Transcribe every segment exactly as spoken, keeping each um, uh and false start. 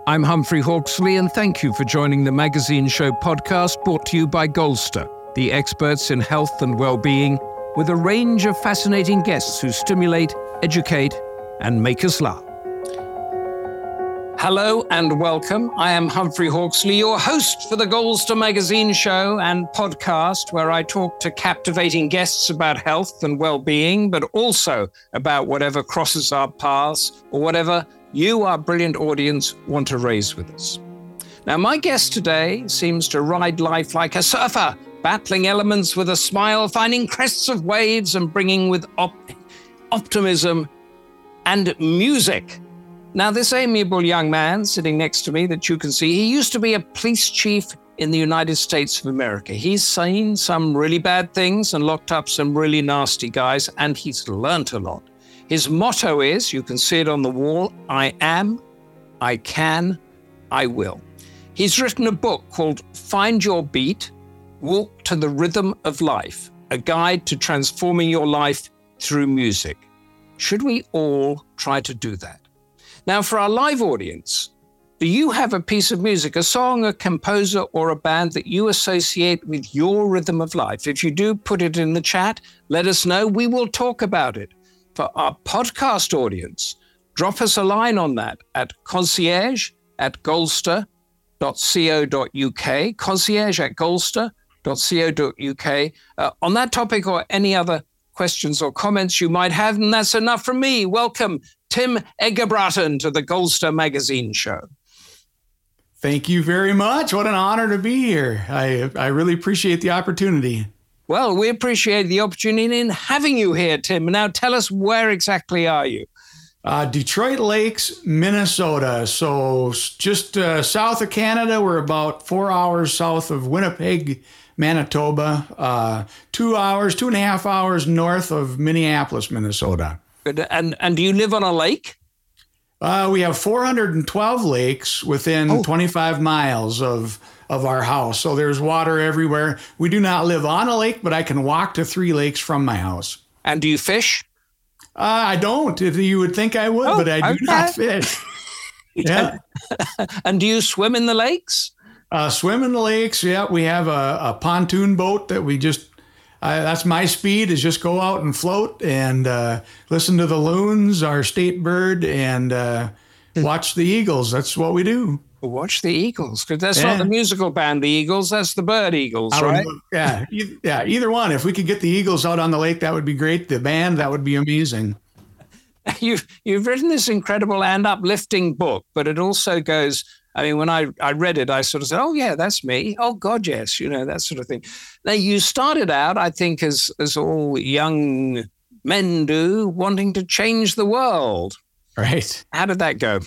I'm Humphrey Hawksley, and thank you for joining the Magazine Show podcast brought to you by Golster, the experts in health and well-being, with a range of fascinating guests who stimulate, educate, and make us laugh. Hello and welcome. I am Humphrey Hawksley, your host for the Golster Magazine Show and podcast, where I talk to captivating guests about health and well-being, but also about whatever crosses our paths or whatever you, our brilliant audience, want to raise with us. Now, my guest today seems to ride life like a surfer, battling elements with a smile, finding crests of waves and bringing with op- optimism and music. Now, this amiable young man sitting next to me that you can see, he used to be a police chief in the United States of America. He's seen some really bad things and locked up some really nasty guys, and he's learnt a lot. His motto is, you can see it on the wall, I am, I can, I will. He's written a book called Find Your Beat, Walk to the Rhythm of Life, a guide to transforming your life through music. Should we all try to do that? Now, for our live audience, do you have a piece of music, a song, a composer, or a band that you associate with your rhythm of life? If you do, put it in the chat. Let us know. We will talk about it. For our podcast audience, drop us a line on that at concierge at golster dot co dot uk, concierge at golster dot co dot uk, uh, on that topic or any other questions or comments you might have. And that's enough from me. Welcome, Tim Egerbratton, to the Golster Magazine Show. Thank you very much. What an honor to be here. I I really appreciate the opportunity. Well, we appreciate the opportunity in having you here, Tim. Now, tell us, where exactly are you? Uh, Detroit Lakes, Minnesota. So just uh, south of Canada. We're about four hours south of Winnipeg, Manitoba. Uh, two hours, two and a half hours north of Minneapolis, Minnesota. Good. And and do you live on a lake? Uh, we have four hundred twelve lakes within oh. twenty-five miles of of our house. So there's water everywhere. We do not live on a lake, but I can walk to three lakes from my house. And do you fish? Uh, I don't. If you would think I would, oh, but I do okay. not fish. Yeah. And do you swim in the lakes? Uh, swim in the lakes. Yeah. We have a, a pontoon boat that we just, uh, that's my speed, is just go out and float and uh, listen to the loons, our state bird, and uh, watch the eagles. That's what we do. Watch the Eagles, because that's yeah. not the musical band, the Eagles. That's the bird Eagles, right? Would, yeah, e- yeah. Either one. If we could get the Eagles out on the lake, that would be great. The band, that would be amazing. You've you've written this incredible and uplifting book, but it also goes. I mean, when I, I read it, I sort of said, "Oh yeah, that's me. Oh God, yes, you know, that sort of thing." Now, you started out, I think, as as all young men do, wanting to change the world. Right. How did that go?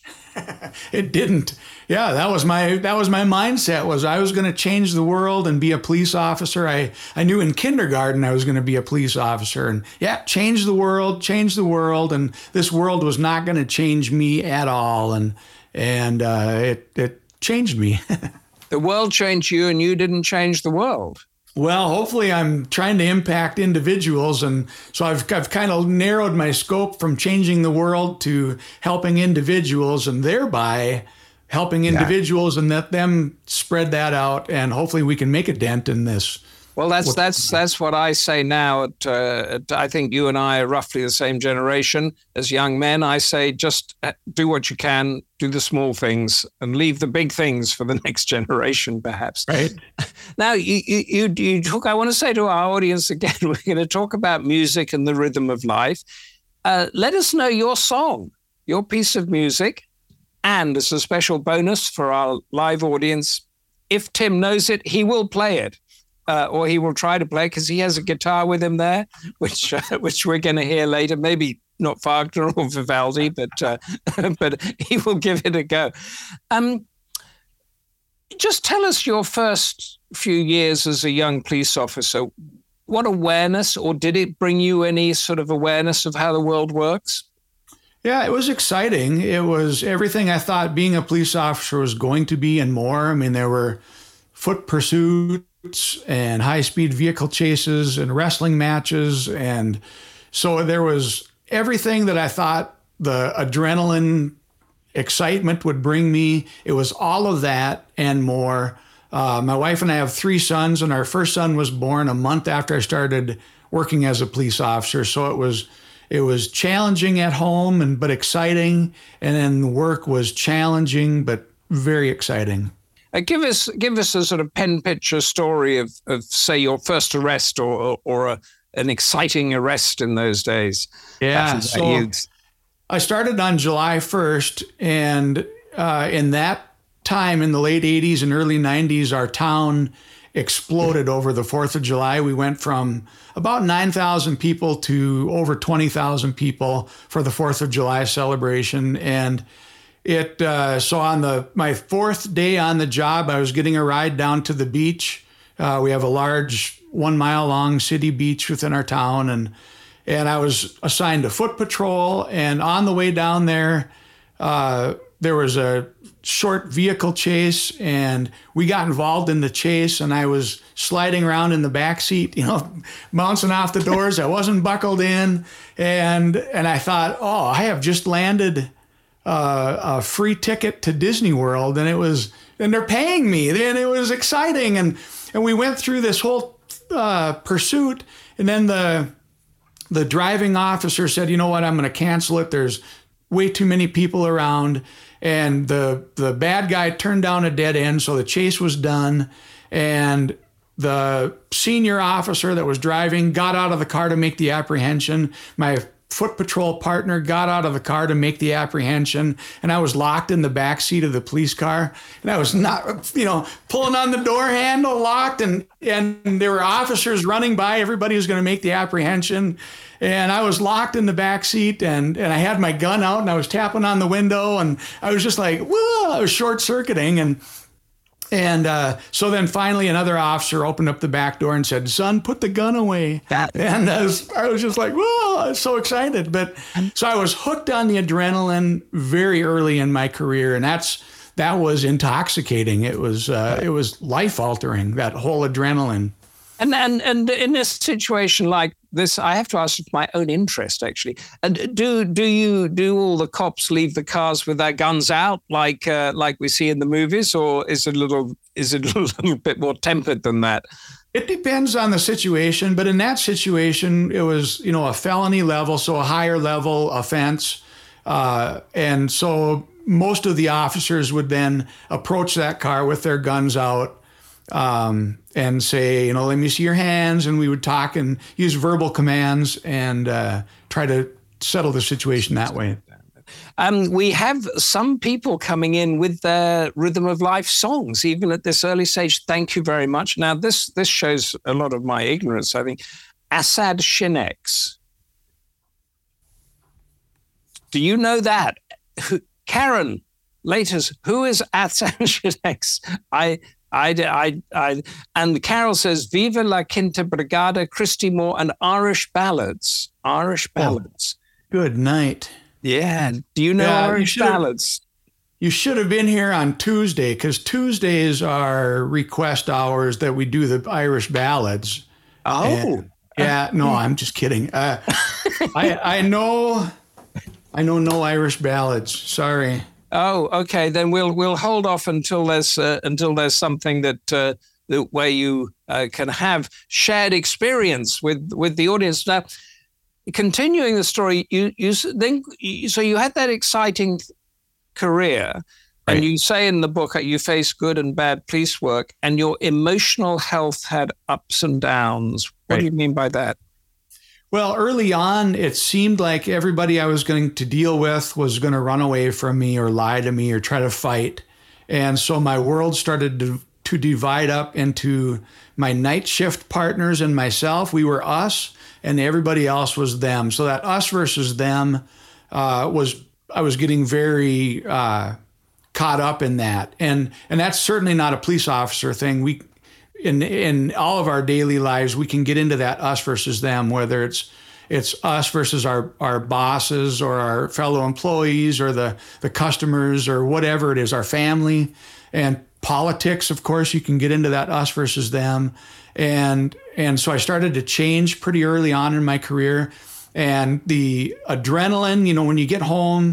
It didn't. Yeah, that was my that was my mindset, was I was going to change the world and be a police officer. I, I knew in kindergarten I was going to be a police officer, and yeah, change the world, change the world, and this world was not going to change me at all, and and uh, it it changed me. The world changed you, and you didn't change the world. Well, hopefully I'm trying to impact individuals. And so I've, I've kind of narrowed my scope from changing the world to helping individuals, and thereby helping individuals yeah. and let them spread that out. And hopefully we can make a dent in this. Well, that's that's that's what I say now. At, uh, at, I think you and I are roughly the same generation as young men. I say just do what you can, do the small things, and leave the big things for the next generation, perhaps. Right. Now, you you you, you talk. I want to say to our audience again, we're going to talk about music and the rhythm of life. Uh, let us know your song, your piece of music, and as a special bonus for our live audience, if Tim knows it, he will play it. Uh, or he will try to play, because he has a guitar with him there, which uh, which we're going to hear later. Maybe not Wagner or Vivaldi, but uh, but he will give it a go. Um, just tell us your first few years as a young police officer. What awareness, or did it bring you any sort of awareness of how the world works? Yeah, it was exciting. It was everything I thought being a police officer was going to be and more. I mean, there were foot pursuits and high-speed vehicle chases and wrestling matches. And so there was everything that I thought the adrenaline excitement would bring me. It was all of that and more. Uh, my wife and I have three sons, and our first son was born a month after I started working as a police officer. So it was it was challenging at home, and but exciting, and then the work was challenging but very exciting. Uh, give us give us a sort of pen picture story of, of say your first arrest or or a, an exciting arrest in those days. Yeah, so I started on July first, and uh, in that time in the late eighties and early nineties, our town exploded over the fourth of July. We went from about nine thousand people to over twenty thousand people for the fourth of July celebration. And it, uh, so on the, my fourth day on the job, I was getting a ride down to the beach. Uh, we have a large one mile long city beach within our town. And, and I was assigned to foot patrol. And on the way down there, uh, there was a short vehicle chase, and we got involved in the chase, and I was sliding around in the back seat, you know, bouncing off the doors. I wasn't buckled in. And, and I thought, oh, I have just landed uh, a free ticket to Disney World, and it was, and they're paying me, and it was exciting. And, and we went through this whole uh, pursuit, and then the, the driving officer said, you know what, I'm going to cancel it. There's way too many people around. And the the bad guy turned down a dead end, so the chase was done. And the senior officer that was driving got out of the car to make the apprehension. My foot patrol partner got out of the car to make the apprehension, and I was locked in the back seat of the police car. And I was not, you know, pulling on the door handle, locked, and and there were officers running by. Everybody was going to make the apprehension. And I was locked in the back seat, and, and I had my gun out, and I was tapping on the window, and I was just like, whoa, I was short circuiting. And and uh, so then finally another officer opened up the back door and said, son, put the gun away. That- and I was, I was just like, whoa, I was so excited. But so I was hooked on the adrenaline very early in my career, and that's that was intoxicating. It was uh, it was life altering, that whole adrenaline. And, and and in a situation like this, I have to ask for my own interest, actually. And do do you do all the cops leave the cars with their guns out, like uh, like we see in the movies, or is it a little is it a little bit more tempered than that? It depends on the situation, but in that situation, it was, you know, a felony level, so a higher level offense, uh, and so most of the officers would then approach that car with their guns out. Um, and say, you know, let me see your hands. And we would talk and use verbal commands and uh, try to settle the situation that way. Um, we have some people coming in with their Rhythm of Life songs, even at this early stage. Thank you very much. Now, this this shows a lot of my ignorance, I think. Assad Shinex. Do you know that? Karen, latest, who is Assad Shinex? I... I, I, I, and Carol says, Viva la Quinta Brigada, Christy Moore, and Irish ballads. Irish ballads. Oh, good night. Yeah. Do you know yeah, Irish you ballads? You should have been here on Tuesday, because Tuesdays are request hours that we do the Irish ballads. Oh. And, yeah. No, I'm just kidding. Uh, I, I know, I know no Irish ballads. Sorry. Oh, okay. Then we'll we'll hold off until there's uh, until there's something that uh, that where you uh, can have shared experience with with the audience. Now, continuing the story, you you then so you had that exciting career, right. And you say in the book that you faced good and bad police work, and your emotional health had ups and downs. What right. do you mean by that? Well, early on, it seemed like everybody I was going to deal with was going to run away from me or lie to me or try to fight. And so my world started to, to divide up into my night shift partners and myself. We were us, and everybody else was them. So that us versus them uh, was, I was getting very uh, caught up in that. And, and that's certainly not a police officer thing. We In in all of our daily lives, we can get into that us versus them, whether it's it's us versus our, our bosses or our fellow employees or the, the customers or whatever it is, our family. And politics, of course, you can get into that us versus them. And and so I started to change pretty early on in my career. And the adrenaline, you know, when you get home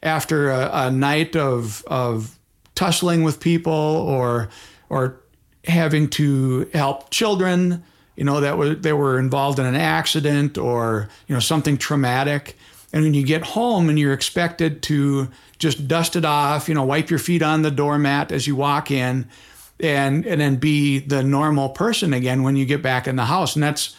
after a, a night of of tussling with people or or having to help children, you know, that were they were involved in an accident or, you know, something traumatic. And when you get home and you're expected to just dust it off, you know, wipe your feet on the doormat as you walk in, and and then be the normal person again when you get back in the house. And that's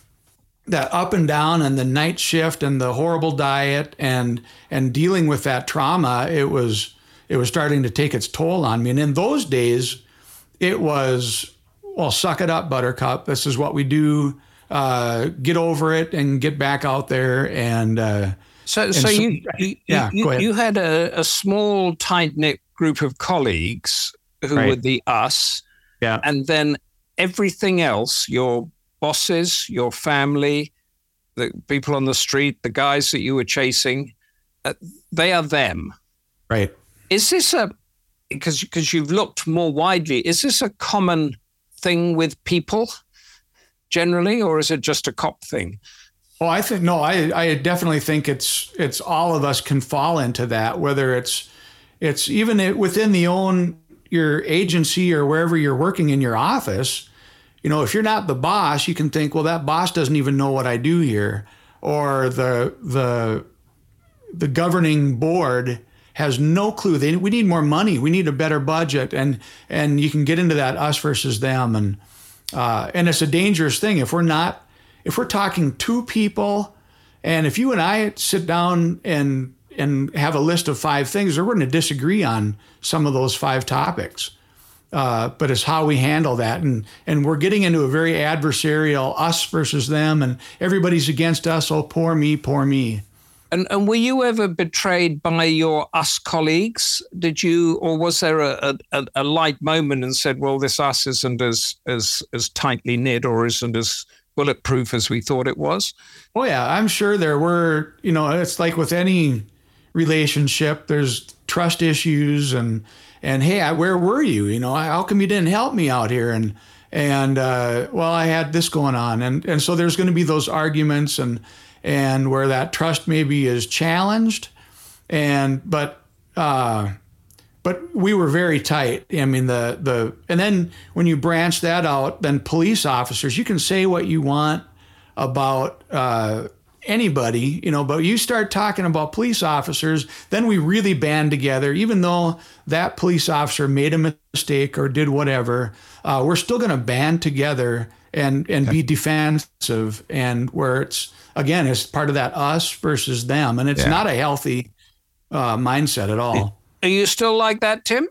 that up and down and the night shift and the horrible diet and and dealing with that trauma. It was it was starting to take its toll on me. And in those days, it was, well, suck it up, Buttercup. This is what we do. Uh, get over it and get back out there. And uh, so, and so, so you, you, yeah, you, go ahead. you had a, a small, tight-knit group of colleagues who Right. were the us, Yeah. and then everything else, your bosses, your family, the people on the street, the guys that you were chasing, uh, they are them. Right. Is this a, because because you've looked more widely, is this a common thing with people generally, or is it just a cop thing? Oh, I think no. I I definitely think it's it's all of us can fall into that. Whether it's it's even it- within the own your agency or wherever you're working in your office. You know, if you're not the boss, you can think, well, that boss doesn't even know what I do here, or the the the governing board has no clue. They, we need more money. We need a better budget, and and you can get into that us versus them, and uh, and it's a dangerous thing if we're not if we're talking to people, and if you and I sit down and and have a list of five things, we're going to disagree on some of those five topics. Uh, but it's how we handle that. And and we're getting into a very adversarial us versus them, and everybody's against us. Oh, poor me, poor me. And and were you ever betrayed by your us colleagues? Did you, or was there a, a, a light moment and said, well, this us isn't as, as, as tightly knit or isn't as bulletproof as we thought it was? Oh, yeah, I'm sure there were, you know, it's like with any relationship, there's trust issues and, and hey, I, where were you? You know, how come you didn't help me out here? And, and uh, well, I had this going on. And, and so there's going to be those arguments and, and where that trust maybe is challenged. And, but, uh, but we were very tight. I mean, the, the, and then when you branch that out, then police officers, you can say what you want about, uh, anybody, you know, but you start talking about police officers, then we really band together. Even though that police officer made a mistake or did whatever, uh, we're still going to band together and and be defensive. And where it's, again, it's part of that us versus them. And it's Yeah. not a healthy uh, mindset at all. Are you still like that, Tim?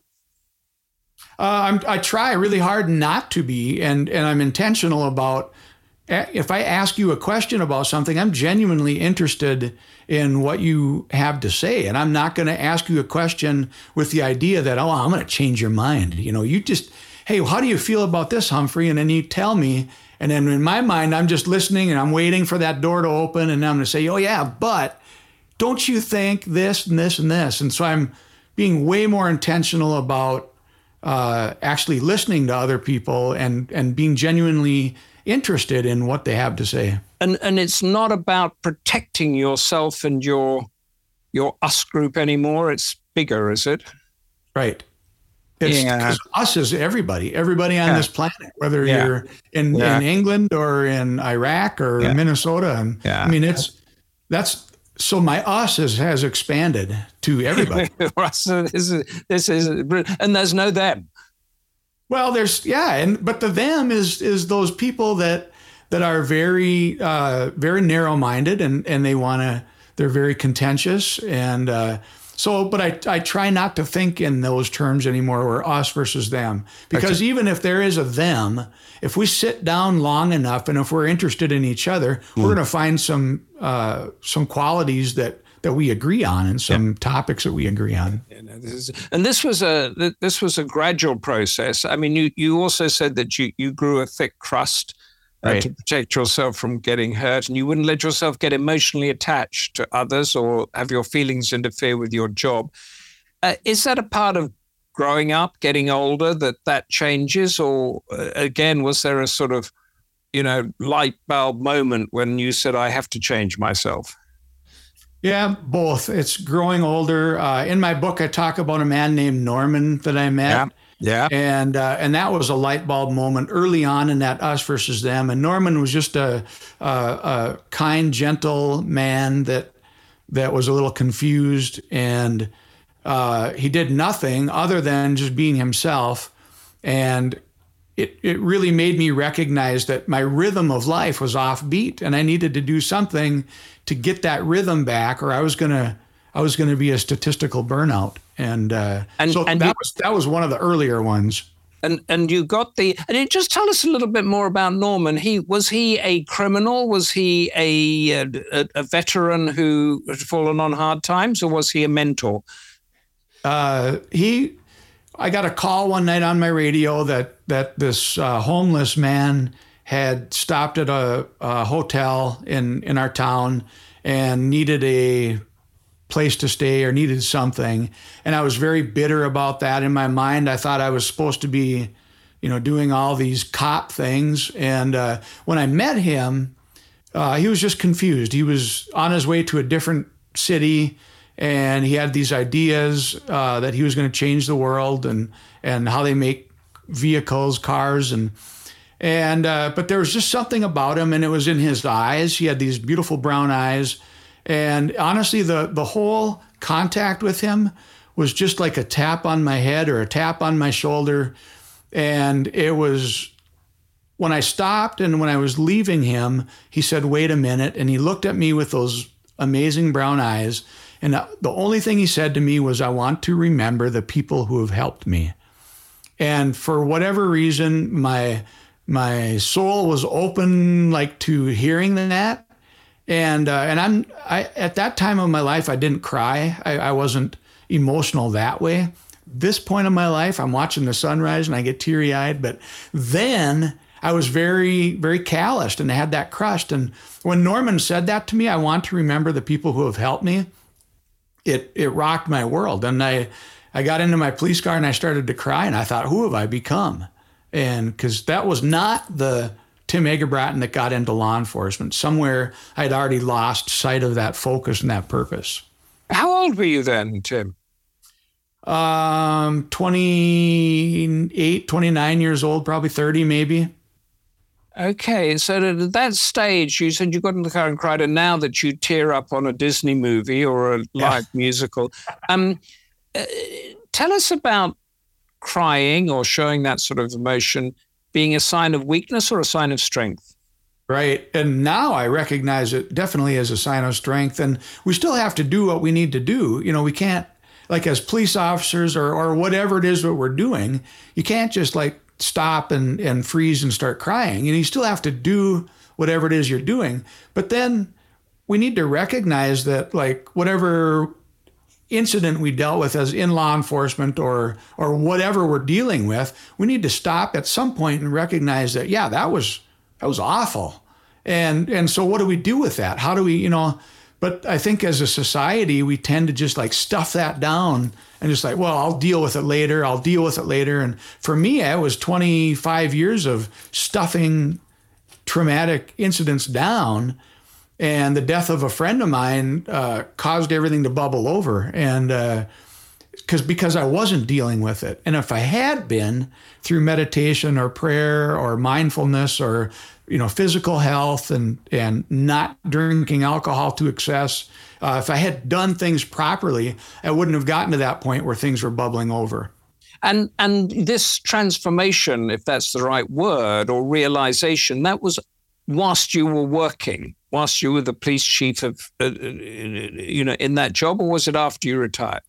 Uh, I'm, I try really hard not to be, and, and I'm intentional about, if I ask you a question about something, I'm genuinely interested in what you have to say. And I'm not going to ask you a question with the idea that, oh, I'm going to change your mind. You know, you just, hey, how do you feel about this, Humphrey? And then you tell me. And then in my mind, I'm just listening and I'm waiting for that door to open. And I'm going to say, oh, yeah, but don't you think this and this and this? And so I'm being way more intentional about uh, actually listening to other people and, and being genuinely interested in what they have to say. And and it's not about protecting yourself and your your us group anymore. It's bigger, is it? Right. It's Yeah. 'cause us is everybody, everybody on Yeah. this planet, whether Yeah. you're in, Yeah. in England or in Iraq or Yeah. Minnesota. And Yeah. I mean, it's that's so my us is, has expanded to everybody. So this is this is and there's no them. Well, there's yeah, and but the them is is those people that that are very uh, very narrow minded and and they want to they're very contentious and uh, so. But I I try not to think in those terms anymore. We're us versus them, because Okay. even if there is a them, if we sit down long enough and if we're interested in each other, we're going to find some uh, some qualities that. that we agree on and some topics that we agree on. You know, this is, and this was a this was a gradual process. I mean, you you also said that you you grew a thick crust uh, Right. to protect yourself from getting hurt, and you wouldn't let yourself get emotionally attached to others or have your feelings interfere with your job. Uh, is that a part of growing up, getting older, that that changes, or uh, again, was there a sort of, you know, light bulb moment when you said, "I have to change myself"? Yeah, both. It's growing older. Uh, in my book, I talk about a man named Norman that I met. Yeah. Yeah. And uh, and that was a light bulb moment early on in that us versus them. And Norman was just a, a, a kind, gentle man that that was a little confused, and uh, he did nothing other than just being himself. And it it really made me recognize that my rhythm of life was offbeat, and I needed to do something to get that rhythm back, or I was gonna I was gonna be a statistical burnout. And, uh, and so and that you, was that was one of the earlier ones. And and you got the and you just tell us a little bit more about Norman. He was he a criminal? Was he a a, a veteran who had fallen on hard times, or was he a mentor? Uh, he, I got a call one night on my radio that that this uh, homeless man had stopped at a, a hotel in in our town and needed a place to stay or needed something. And I was very bitter about that in my mind. I thought I was supposed to be, you know, doing all these cop things. And uh, when I met him, uh, he was just confused. He was on his way to a different city, and he had these ideas uh, that he was going to change the world and and how they make vehicles, cars, and and uh, but there was just something about him, and it was in his eyes. He had these beautiful brown eyes. And honestly, the, the whole contact with him was just like a tap on my head or a tap on my shoulder. And it was when I stopped and when I was leaving him, he said, "Wait a minute." And he looked at me with those amazing brown eyes. And the only thing he said to me was, "I want to remember the people who have helped me." And for whatever reason, my my soul was open, like, to hearing that. And uh, and I'm I at that time of my life, I didn't cry. I, I wasn't emotional that way. This point of my life, I'm watching the sunrise and I get teary eyed. But then I was very, very calloused and had that crushed. And when Norman said that to me, I want to remember the people who have helped me. It it rocked my world. And I I got into my police car and I started to cry. And I thought, who have I become? And because that was not the Tim Egerbratton that got into law enforcement. Somewhere I'd already lost sight of that focus and that purpose. How old were you then, Tim? Um, twenty-eight, twenty-nine years old, probably thirty maybe. Okay, so at that stage, you said you got in the car and cried, and now that you tear up on a Disney movie or a live yeah. musical. Um, uh, tell us about crying or showing that sort of emotion being a sign of weakness or a sign of strength? Right. And now I recognize it definitely as a sign of strength. And we still have to do what we need to do. You know, we can't, like as police officers or, or whatever it is that we're doing, you can't just like stop and, and freeze and start crying. You know, you still have to do whatever it is you're doing. But then we need to recognize that, like, whatever incident we dealt with as in law enforcement or or whatever we're dealing with, we need to stop at some point and recognize that, yeah, that was that was awful. And and so what do we do with that? How do we, you know, but I think as a society, we tend to just like stuff that down and just like, well, I'll deal with it later. I'll deal with it later. And for me, it was twenty-five years of stuffing traumatic incidents down. And the death of a friend of mine uh, caused everything to bubble over, and uh, because because I wasn't dealing with it. And if I had been, through meditation or prayer or mindfulness or, you know, physical health and and not drinking alcohol to excess, uh, if I had done things properly, I wouldn't have gotten to that point where things were bubbling over. And and this transformation, if that's the right word, or realization, that was whilst you were working, whilst you were the police chief of, uh, you know, in that job, or was it after you retired?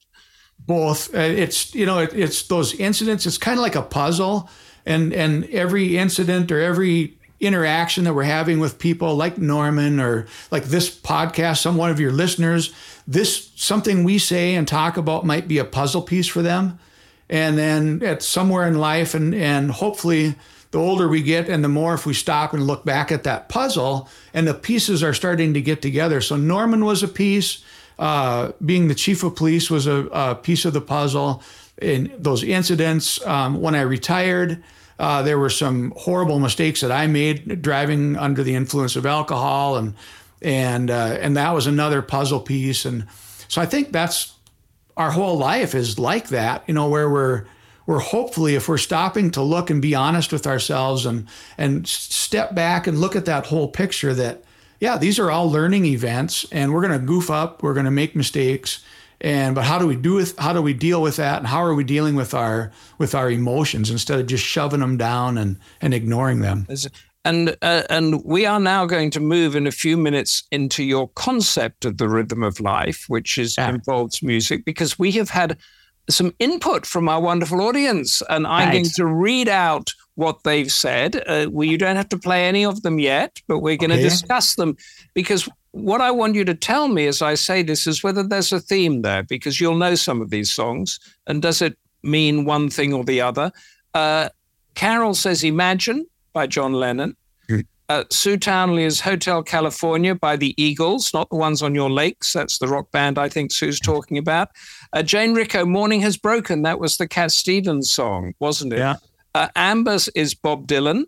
Both. Uh, it's, you know, it, it's those incidents. It's kind of like a puzzle, and and every incident or every interaction that we're having with people like Norman or like this podcast, some one of your listeners, this something we say and talk about might be a puzzle piece for them. And then at somewhere in life, and and hopefully the older we get and the more if we stop and look back at that puzzle and the pieces are starting to get together. So Norman was a piece, uh, being the chief of police was a, a piece of the puzzle. In those incidents, um, when I retired, uh, there were some horrible mistakes that I made driving under the influence of alcohol and And uh, and that was another puzzle piece. And so I think that's our whole life is like that, you know, where we're we're hopefully, if we're stopping to look and be honest with ourselves and and step back and look at that whole picture, that yeah, these are all learning events, and we're going to goof up, we're going to make mistakes, and but how do we do with how do we deal with that, and how are we dealing with our with our emotions instead of just shoving them down and and ignoring them. And uh, and we are now going to move in a few minutes into your concept of the rhythm of life, which is yeah. involves music, because we have had some input from our wonderful audience, and I'm right. going to read out what they've said. Uh, well, you don't have to play any of them yet, but we're going okay. to discuss them, because what I want you to tell me as I say this is whether there's a theme there, because you'll know some of these songs, and does it mean one thing or the other? Uh, Carol says Imagine by John Lennon. Mm. Uh, Sue Townley is Hotel California by the Eagles, not the ones on your lakes. That's the rock band I think Sue's talking about. Uh, Jane Ricco, Morning Has Broken. That was the Cat Stevens song, wasn't it? Yeah. Uh, Amber's is Bob Dylan.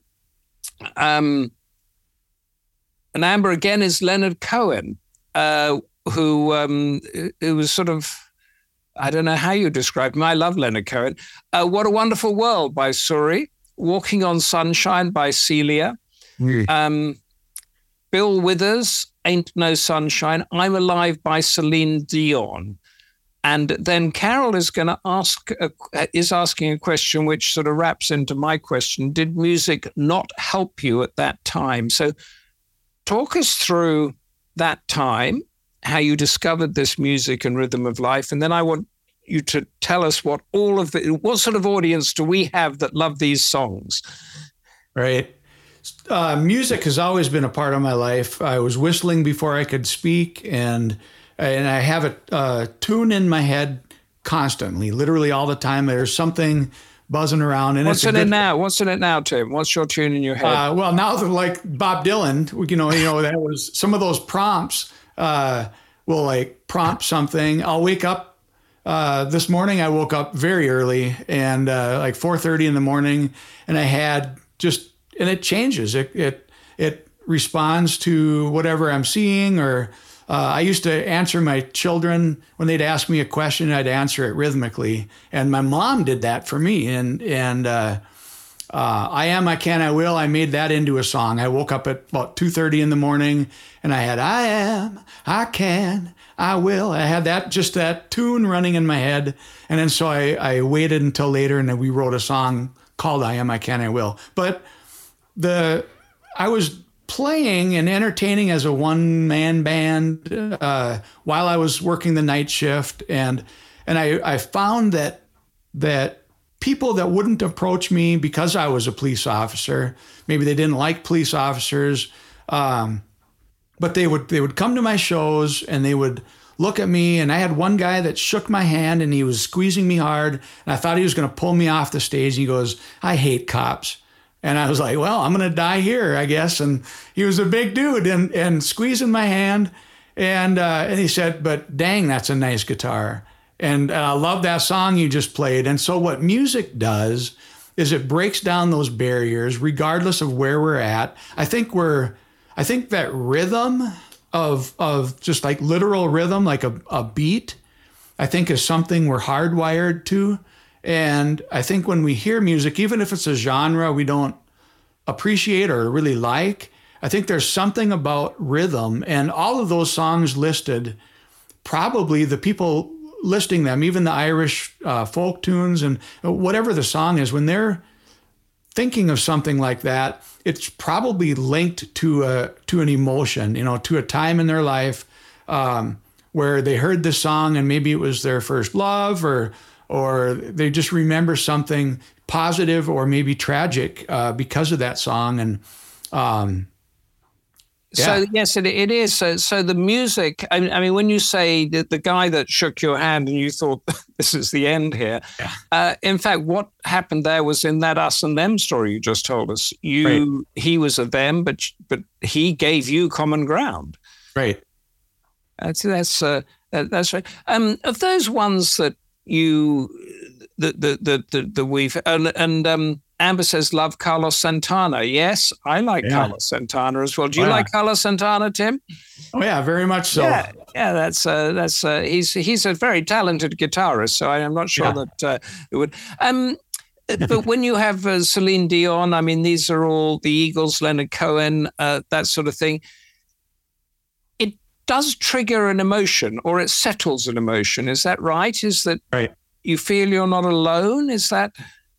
Um, and Amber again is Leonard Cohen, uh, who um, who was sort of, I don't know how you describe him. I love Leonard Cohen. Uh, What a Wonderful World by Suri. Walking on Sunshine by Celia. Mm. Um, Bill Withers, Ain't No Sunshine. I'm Alive by Celine Dion. And then Carol is going to ask, a, is asking a question which sort of wraps into my question. Did music not help you at that time? So talk us through that time, how you discovered this music and rhythm of life. And then I want you to tell us what all of the, what sort of audience do we have that love these songs? Right. Uh, music has always been a part of my life. I was whistling before I could speak, and and I have a uh, tune in my head constantly, literally all the time. There's something buzzing around. And what's it's in good, it now? What's in it now, Tim? What's your tune in your head? Uh, well, now like Bob Dylan, you know, you know that was some of those prompts uh, will like prompt something. I'll wake up. Uh, this morning I woke up very early, and uh, like four thirty in the morning, and I had just, and it changes. It it it responds to whatever I'm seeing. Or uh, I used to answer my children when they'd ask me a question. I'd answer it rhythmically, and my mom did that for me. And and uh, uh, I Am, I Can, I Will. I made that into a song. I woke up at about two thirty in the morning, and I had I Am, I Can, I Will. I had that, just that tune running in my head. And then so I, I waited until later, and then we wrote a song called I Am, I Can, I Will. But the I was playing and entertaining as a one-man band uh, while I was working the night shift. And and I, I found that that people that wouldn't approach me because I was a police officer, maybe they didn't like police officers, um, but they would they would come to my shows and they would look at me. And I had one guy that shook my hand, and he was squeezing me hard, and I thought he was going to pull me off the stage. And he goes, "I hate cops." And I was like, well, I'm going to die here, I guess. And he was a big dude and, and squeezing my hand. And uh, and he said, but dang, that's a nice guitar. And I uh, love that song you just played. And so what music does is it breaks down those barriers regardless of where we're at. I think we're, I think that rhythm of, of just like literal rhythm, like a, a beat, I think is something we're hardwired to. And I think when we hear music, even if it's a genre we don't appreciate or really like, I think there's something about rhythm. And all of those songs listed, probably the people listing them, even the Irish uh, folk tunes and whatever the song is, when they're thinking of something like that, it's probably linked to a to an emotion, you know, to a time in their life um, where they heard this song and maybe it was their first love, or or they just remember something positive or maybe tragic uh, because of that song. And um, yeah. So, yes, it, it is. So, so the music, I mean, I mean, when you say that the guy that shook your hand and you thought this is the end here, yeah. uh, in fact, what happened there was in that Us and Them story you just told us. You, right. He was a them, but but he gave you common ground. Right. That's, that's, uh, that, that's right. Um, of those ones that you, the the the the, the we've and and um Amber says, love Carlos Santana. Yes, I like yeah. Carlos Santana as well. Do you oh, yeah. like Carlos Santana, Tim? Oh yeah, very much so. Yeah, yeah that's uh, that's uh, he's he's a very talented guitarist. So I'm not sure yeah. that uh, it would. Um, but when you have uh, Celine Dion, I mean, these are all the Eagles, Leonard Cohen, uh, that sort of thing. It does trigger an emotion, or it settles an emotion. Is that right? Is that right? You feel you're not alone? Is that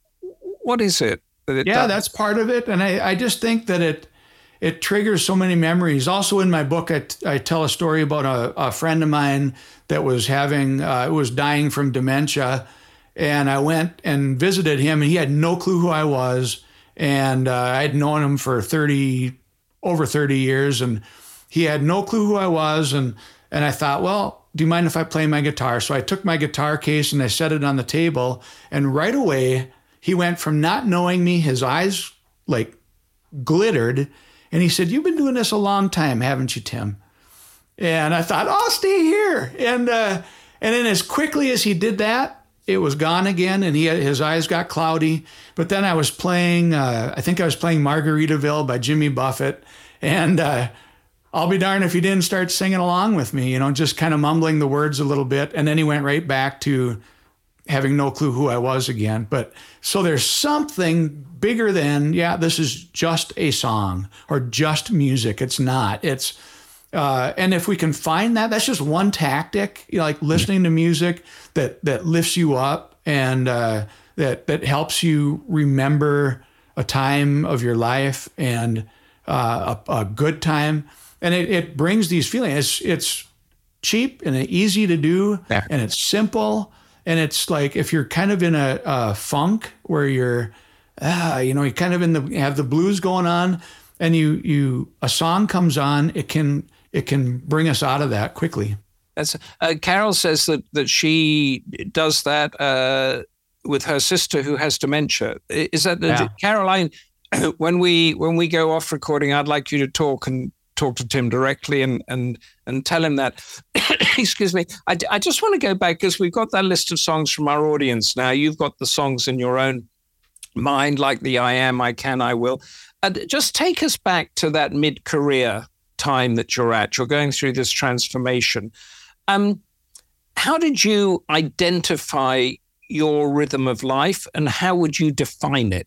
what is it? That it yeah, does? That's part of it, and I, I just think that it it triggers so many memories. Also, in my book, I, I tell a story about a, a friend of mine that was having uh, was dying from dementia, and I went and visited him, and he had no clue who I was, and uh, I'd known him for thirty over thirty years, and he had no clue who I was, and and I thought, well, do you mind if I play my guitar? So I took my guitar case and I set it on the table. And right away, he went from not knowing me, his eyes like glittered. And he said, you've been doing this a long time, haven't you, Tim? And I thought, I'll stay here. And uh, and then as quickly as he did that, it was gone again. And he had, his eyes got cloudy. But then I was playing, uh, I think I was playing Margaritaville by Jimmy Buffett. And uh, I'll be darned if he didn't start singing along with me, you know, just kind of mumbling the words a little bit. And then he went right back to having no clue who I was again. But so there's something bigger than, yeah, this is just a song or just music. It's not. It's, uh, and if we can find that, that's just one tactic, you know, like listening to music that, that lifts you up and uh, that, that helps you remember a time of your life and uh, a, a good time. And it, it brings these feelings. It's it's cheap and easy to do, yeah. and it's simple. And it's like if you're kind of in a, a funk where you're, ah, you know, you kind of in the have the blues going on, and you you a song comes on, it can it can bring us out of that quickly. That's uh, Carol says that that she does that uh, with her sister who has dementia. Is that yeah. Caroline? When we when we go off recording, I'd like you to talk and. talk to Tim directly and and and tell him that. Excuse me. I, I just want to go back because we've got that list of songs from our audience now. You've got the songs in your own mind, like the I Am, I Can, I Will. And just take us back to that mid-career time that you're at. You're going through this transformation. Um, how did you identify your rhythm of life, and how would you define it?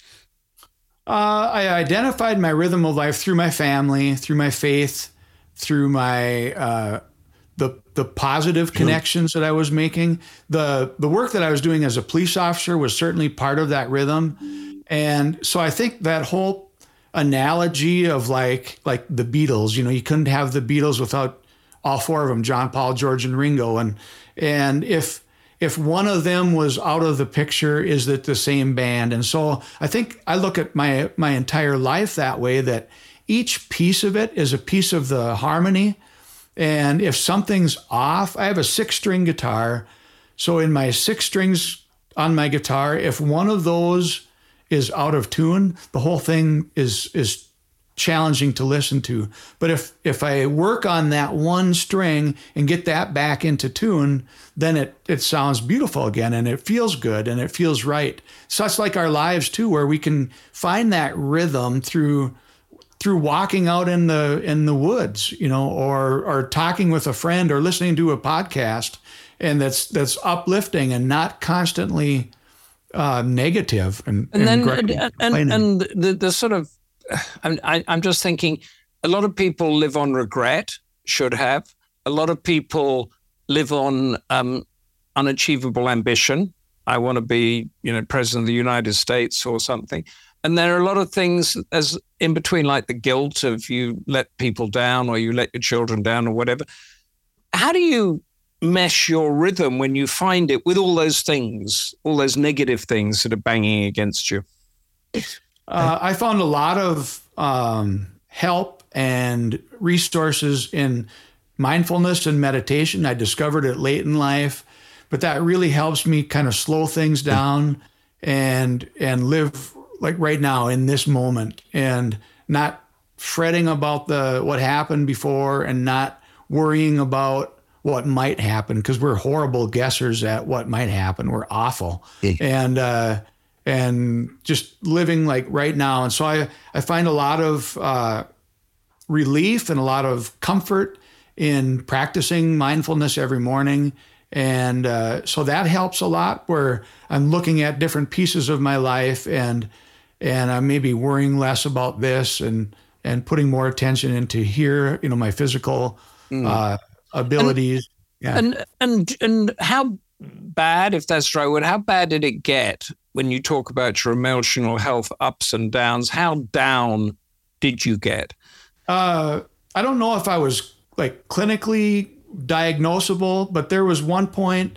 Uh, I identified my rhythm of life through my family, through my faith, through my uh, the the positive connections that I was making. The the work that I was doing as a police officer was certainly part of that rhythm. And so I think that whole analogy of like like the Beatles, you know, you couldn't have the Beatles without all four of them, John, Paul, George, and Ringo. And and if If one of them was out of the picture, is it the same band? And so I think I look at my my entire life that way, that each piece of it is a piece of the harmony. And if something's off, I have a six-string guitar. So in my six strings on my guitar, if one of those is out of tune, the whole thing is is challenging to listen to. But if if I work on that one string and get that back into tune, then it it sounds beautiful again, and it feels good, and it feels right. So it's like our lives too, where we can find that rhythm through through walking out in the in the woods, you know, or or talking with a friend, or listening to a podcast, and that's that's uplifting and not constantly uh, negative and and, and then and and, and the the sort of I'm I, I'm just thinking, a lot of people live on regret, should have. A lot of people live on um, unachievable ambition. I want to be, you know, president of the United States or something. And there are a lot of things as in between, like the guilt of you let people down or you let your children down or whatever. How do you mesh your rhythm when you find it with all those things, all those negative things that are banging against you? Uh, I found a lot of um, help and resources in mindfulness and meditation. I discovered it late in life, but that really helps me kind of slow things down and and live like right now in this moment, and not fretting about the what happened before, and not worrying about what might happen, because we're horrible guessers at what might happen. We're awful. Yeah. And uh, and just living like right now. And so I, I find a lot of uh, relief and a lot of comfort in practicing mindfulness every morning. And uh, so that helps a lot, where I'm looking at different pieces of my life, and and I'm maybe worrying less about this, and and putting more attention into here, you know, my physical mm. uh, abilities. And, yeah. and and and how bad, if that's right, how bad did it get when you talk about your emotional health ups and downs? How down did you get? Uh, I don't know if I was like clinically diagnosable, but there was one point,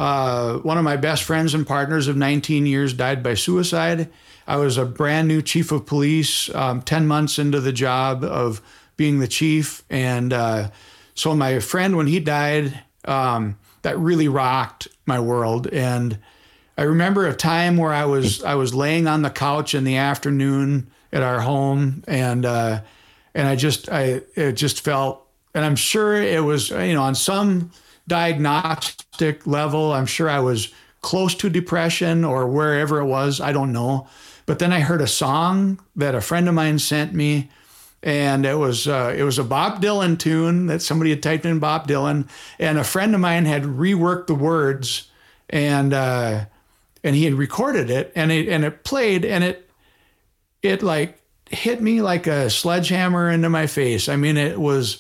uh, one of my best friends and partners of nineteen years died by suicide. I was a brand new chief of police, um, ten months into the job of being the chief. And uh, so my friend, when he died, um, that really rocked my world. And I remember a time where I was I was laying on the couch in the afternoon at our home, and uh, and I just I it just felt, and I'm sure it was, you know, on some diagnostic level, I'm sure I was close to depression or wherever it was, I don't know. But then I heard a song that a friend of mine sent me, and it was uh, it was a Bob Dylan tune that somebody had typed in Bob Dylan, and a friend of mine had reworked the words, and uh, and he had recorded it, and it and it played, and it it like hit me like a sledgehammer into my face. I mean, it was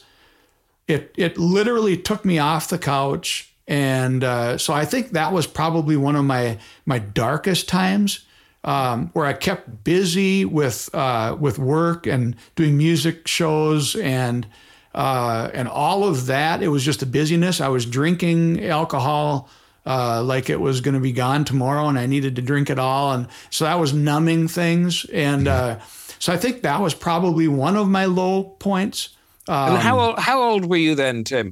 it it literally took me off the couch, and uh, so I think that was probably one of my my darkest times. Um, where I kept busy with uh, with work and doing music shows and uh, and all of that. It was just a busyness. I was drinking alcohol uh, like it was going to be gone tomorrow, and I needed to drink it all. And so that was numbing things. And uh, so I think that was probably one of my low points. Um, and how old, how old were you then, Tim?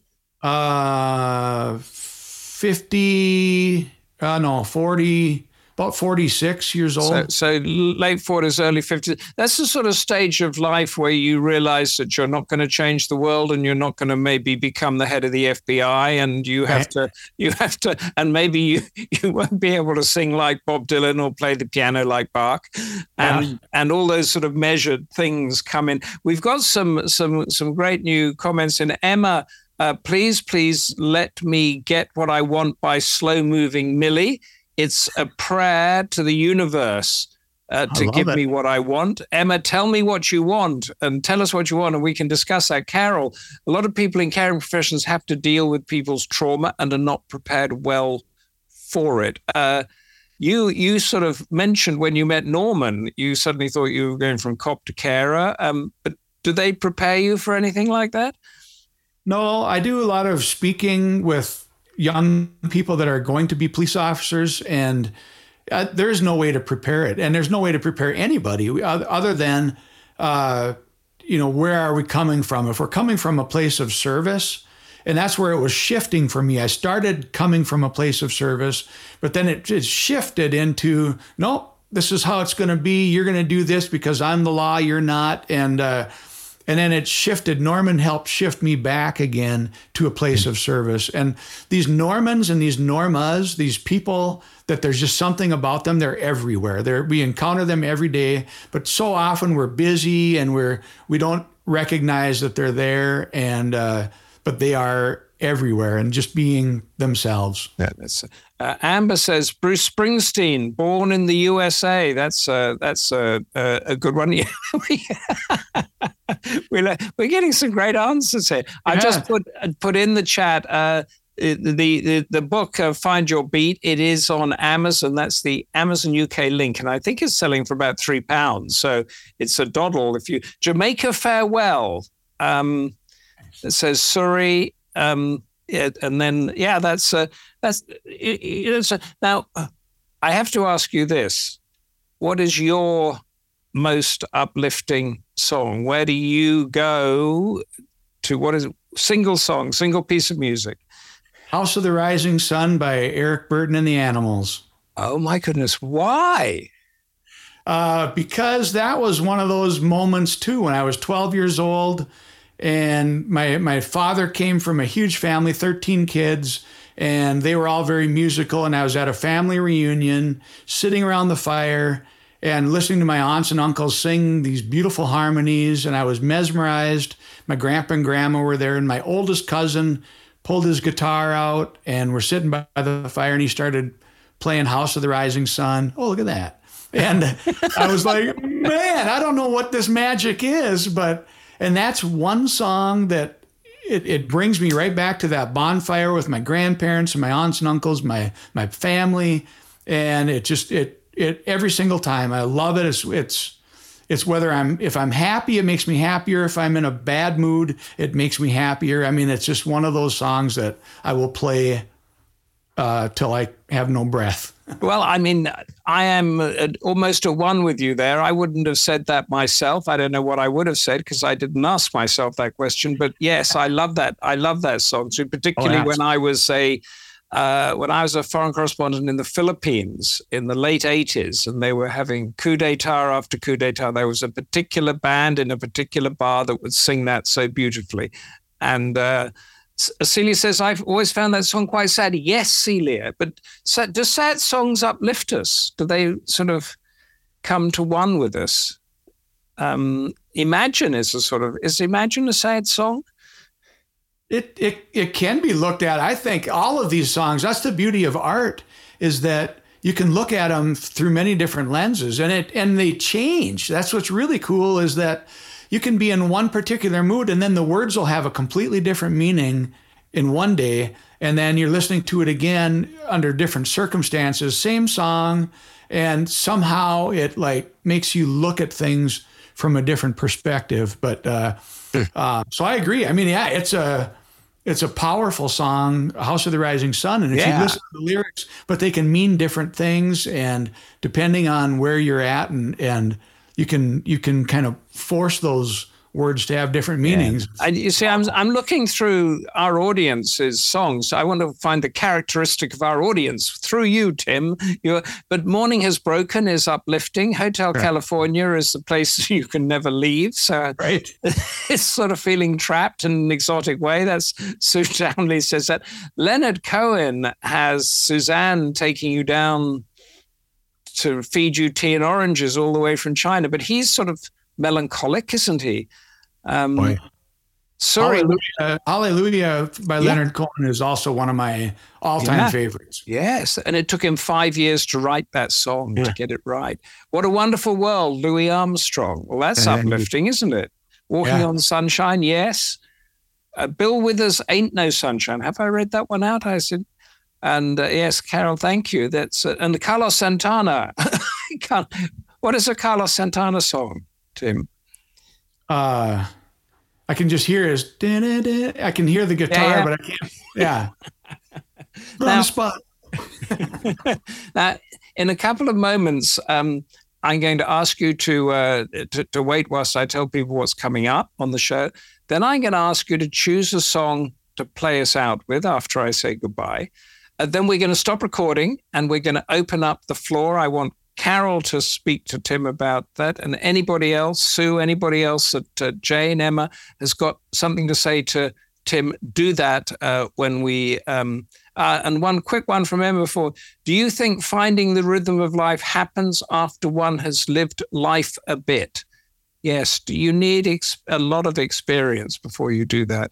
Uh, fifty, uh, no, forty. About forty-six years old. So, so late forties, early fifties. That's the sort of stage of life where you realize that you're not going to change the world, and you're not going to maybe become the head of the F B I, and you have right. to, you have to, and maybe you, you won't be able to sing like Bob Dylan or play the piano like Bach, and yeah. and all those sort of measured things come in. We've got some some some great new comments in. Emma, uh, please please let me get what I want by Slow Moving Millie. It's a prayer to the universe uh, to give it. me what I want. Emma, tell me what you want, and tell us what you want, and we can discuss that. Carol, a lot of people in caring professions have to deal with people's trauma and are not prepared well for it. Uh, you you sort of mentioned when you met Norman, you suddenly thought you were going from cop to carer. Um, but do they prepare you for anything like that? No, I do a lot of speaking with young people that are going to be police officers, and uh, there's no way to prepare it. And there's no way to prepare anybody other than, uh, you know, where are we coming from? If we're coming from a place of service, and that's where it was shifting for me. I started coming from a place of service, but then it, it shifted into, no, this is how it's going to be. You're going to do this because I'm the law, you're not. And, uh, And then it shifted. Norman helped shift me back again to a place of service. And these Normans and these Normas, these people that there's just something about them, they're everywhere. They're, we encounter them every day, but so often we're busy and we're, we don't recognize that they're there, and uh, but they are everywhere and just being themselves. Yeah, that's, uh, Amber says Bruce Springsteen, born in the U S A. That's uh, that's uh, uh, a good one. Yeah, we're we're getting some great answers here. I yeah. just put put in the chat uh, the, the the book uh, Find Your Beat. It is on Amazon. That's the Amazon U K link, and I think it's selling for about three pounds. So it's a doddle. If you Jamaica Farewell, um, it says Surrey. Um, yeah, and then, yeah, that's, uh, that's, it, it's a, now uh, I have to ask you this. What is your most uplifting song? Where do you go to? What is it? Single song, single piece of music? House of the Rising Sun by Eric Burden and the Animals. Oh my goodness. Why? Uh, because that was one of those moments too, when I was twelve years old. And my my father came from a huge family, thirteen kids, and they were all very musical. And I was at a family reunion, sitting around the fire and listening to my aunts and uncles sing these beautiful harmonies. And I was mesmerized. My grandpa and grandma were there, and my oldest cousin pulled his guitar out, and we're sitting by the fire, and he started playing House of the Rising Sun. Oh, look at that. And I was like, man, I don't know what this magic is, but, and that's one song that it, it brings me right back to that bonfire with my grandparents and my aunts and uncles, my, my family. And it just, it, it, every single time I love it. It's, it's, it's whether I'm, if I'm happy, it makes me happier. If I'm in a bad mood, it makes me happier. I mean, it's just one of those songs that I will play uh, till I have no breath. Well, I mean, I am a, almost a one with you there. I wouldn't have said that myself. I don't know what I would have said because I didn't ask myself that question. But yes, I love that. I love that song, so particularly oh, when I was a uh, when I was a foreign correspondent in the Philippines in the late eighties, and they were having coup d'état after coup d'état. There was a particular band in a particular bar that would sing that so beautifully, and. Uh, Celia says, I've always found that song quite sad. Yes, Celia, but do sad songs uplift us? Do they sort of come to one with us? Um, Imagine is a sort of, is Imagine a sad song? It, it, it can be looked at. I think all of these songs, that's the beauty of art, is that you can look at them through many different lenses, and it and they change. That's what's really cool, is that you can be in one particular mood, and then the words will have a completely different meaning in one day, and then you're listening to it again under different circumstances, same song, and somehow it like makes you look at things from a different perspective. But uh, uh, so I agree. I mean, yeah, it's a it's a powerful song, House of the Rising Sun, and if yeah. you listen to the lyrics, but they can mean different things, and depending on where you're at, and and You can you can kind of force those words to have different meanings. Yeah. And you see, I'm I'm looking through our audience's songs. I want to find the characteristic of our audience through you, Tim. You're, but Morning Has Broken is uplifting. Hotel right. California is the place you can never leave. So right. it's sort of feeling trapped in an exotic way. That's Sue Townley says that. Leonard Cohen has Suzanne taking you down to feed you tea and oranges all the way from China, but he's sort of melancholic, isn't he? Um, sorry, Hallelujah, Hallelujah by yeah. Leonard Cohen is also one of my all-time yeah. favorites. Yes, and it took him five years to write that song yeah. to get it right. What a Wonderful World, Louis Armstrong. Well, that's uh, uplifting, isn't it? Walking yeah. on Sunshine, yes. Uh, Bill Withers, Ain't No Sunshine. Have I read that one out? I said. And uh, yes, Carol, thank you. That's uh, and Carlos Santana. What is a Carlos Santana song, Tim? Uh, I can just hear his. I can hear the guitar, yeah, yeah. but I can't. Yeah, now, on the spot. Now, in a couple of moments, um, I'm going to ask you to, uh, to to wait whilst I tell people what's coming up on the show. Then I'm going to ask you to choose a song to play us out with after I say goodbye. Uh, then we're going to stop recording and we're going to open up the floor. I want Carol to speak to Tim about that, and anybody else, Sue, anybody else that uh, Jane, Emma has got something to say to Tim, do that uh, when we, um, uh, and one quick one from Emma before. Do you think finding the rhythm of life happens after one has lived life a bit? Yes. Do you need ex- a lot of experience before you do that?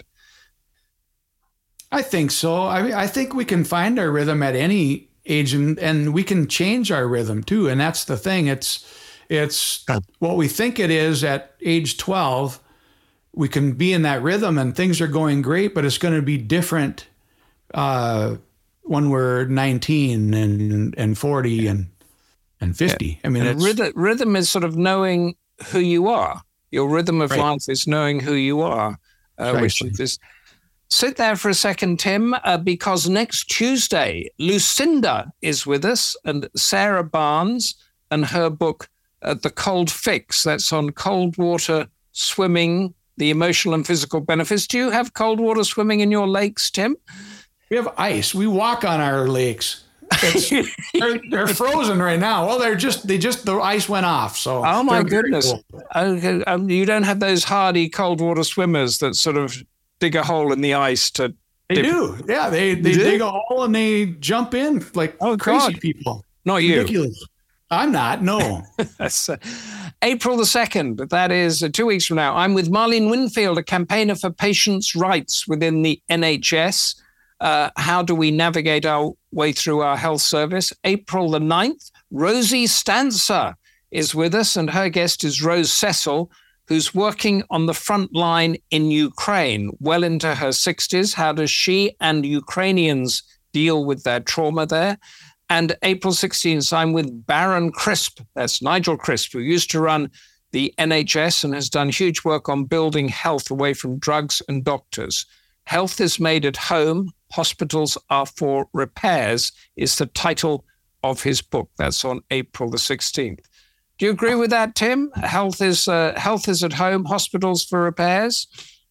I think so. I I think we can find our rhythm at any age, and, and we can change our rhythm too. And that's the thing. It's it's what we think it is at age twelve. We can be in that rhythm and things are going great, but it's going to be different uh, when we're nineteen and and forty and and fifty. Yeah. I mean, it's, rhythm, rhythm is sort of knowing who you are. Your rhythm of right. life is knowing who you are, uh, right. which is. Sit there for a second, Tim, uh, because next Tuesday, Lucinda is with us, and Sarah Barnes and her book, uh, The Cold Fix. That's on cold water swimming, the emotional and physical benefits. Do you have cold water swimming in your lakes, Tim? We have ice. We walk on our lakes. they're, they're frozen right now. Well, they're just, they just, the ice went off. So, oh my goodness. Cool. Okay. Um, you don't have those hardy cold water swimmers that sort of dig a hole in the ice to They do. Yeah, they they dig a hole and they jump in like oh, crazy God. people. Not you. Ridiculous. I'm not, no. That's uh, April the second. That is uh, two weeks from now. I'm with Marlene Winfield, a campaigner for patients' rights within the N H S. Uh, how do we navigate our way through our health service? April the ninth, Rosie Stanza is with us, and her guest is Rose Cecil, who's working on the front line in Ukraine, well into her sixties. How does she and Ukrainians deal with their trauma there? And April sixteenth, I'm with Baron Crisp. That's Nigel Crisp, who used to run the N H S and has done huge work on building health away from drugs and doctors. Health is made at home. Hospitals are for repairs is the title of his book. That's on April the sixteenth. Do you agree with that, Tim? Health is uh, health is at home. Hospitals for repairs.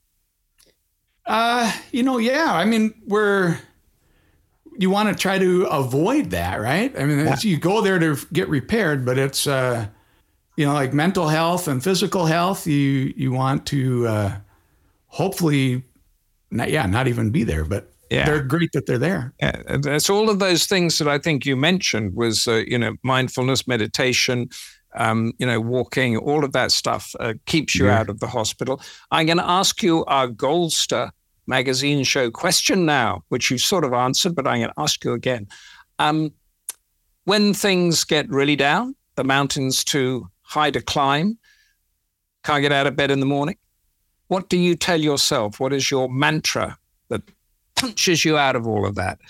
Uh, you know, yeah. I mean, we're. You want to try to avoid that, right? I mean, yeah. You go there to get repaired, but it's, uh, you know, like mental health and physical health. You you want to uh, hopefully, not, yeah, not even be there, but yeah. They're great that they're there. Yeah, that's all of those things that I think you mentioned was, uh, you know, mindfulness, meditation, um, you know, walking, all of that stuff uh, keeps you yeah. out of the hospital. I'm going to ask you our Goldster Magazine show question now, which you sort of answered, but I'm going to ask you again. Um, when things get really down, the mountain's too high to climb, can't get out of bed in the morning, what do you tell yourself? What is your mantra that punches you out of all of that?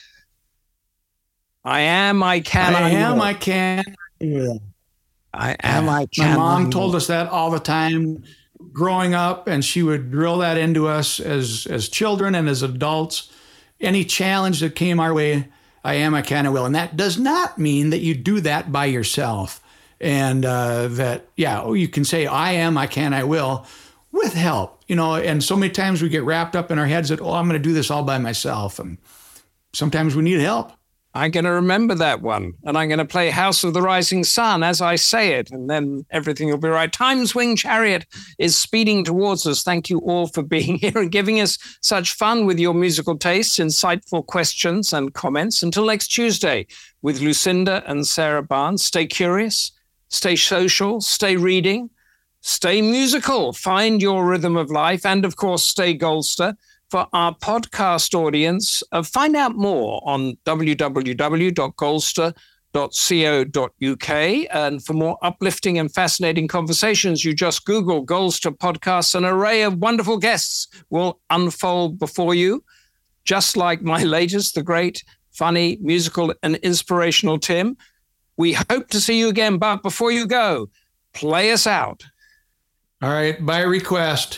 I am, I can, I, I am, will. I can. Yeah. I am, I can. My mom I told will. us that all the time growing up, and she would drill that into us as as children and as adults. Any challenge that came our way, I am, I can, I will. And that does not mean that you do that by yourself. And uh, that, yeah, oh, you can say, I am, I can, I will, with help. You know, and so many times we get wrapped up in our heads that, oh, I'm going to do this all by myself. And sometimes we need help. I'm going to remember that one, and I'm going to play House of the Rising Sun as I say it, and then everything will be right. Time's Wing Chariot is speeding towards us. Thank you all for being here and giving us such fun with your musical tastes, insightful questions and comments. Until next Tuesday with Lucinda and Sarah Barnes, stay curious, stay social, stay reading, stay musical, find your rhythm of life, and of course, stay Goldster. For our podcast audience, uh, find out more on w w w dot goldster dot co dot u k. And for more uplifting and fascinating conversations, you just Google Goldster Podcasts. An array of wonderful guests will unfold before you, just like my latest, the great, funny, musical, and inspirational Tim. We hope to see you again, but before you go, play us out. All right, by request.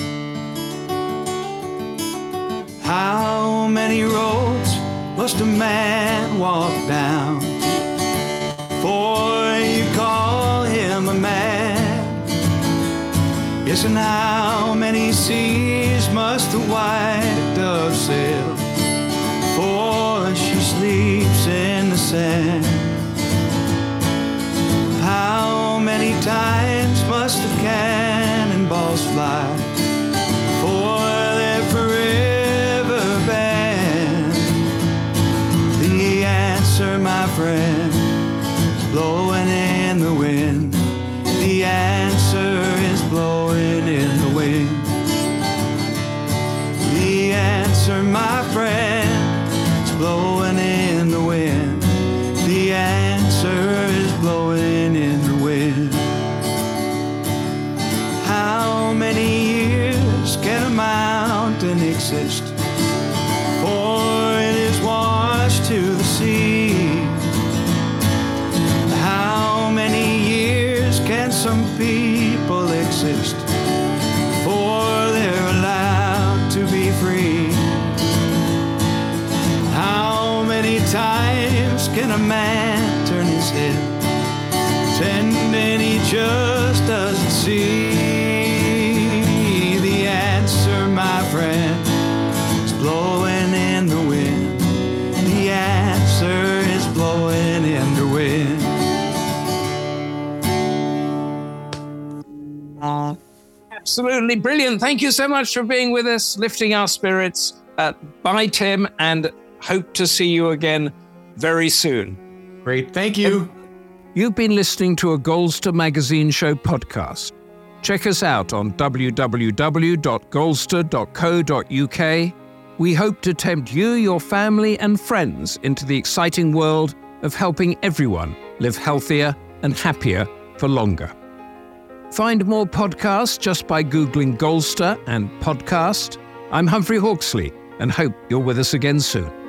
How many roads must a man walk down before you call him a man? Yes, and how many seas must the white dove sail before she sleeps in the sand? How many times must the cannonballs fly before they're forever? My friend, is blowing in the wind. The answer is blowing in the wind. The answer, my friend, is blowing in the wind. The answer is blowing in the wind. How many years can a mountain exist before it is washed to the sea? Some people exist before they're allowed to be free. How many times can a man turn his head, pretending he just doesn't see? The answer, my friend, is blowing in the wind. The answer is blowing in the wind. Absolutely brilliant. Thank you so much for being with us, lifting our spirits. Uh, bye, Tim, and hope to see you again very soon. Great. Thank you. You've been listening to a Goldster Magazine Show podcast. Check us out on w w w dot goldster dot co dot u k. We hope to tempt you, your family, and friends into the exciting world of helping everyone live healthier and happier for longer. Find more podcasts just by Googling Goldster and podcast. I'm Humphrey Hawksley and hope you're with us again soon.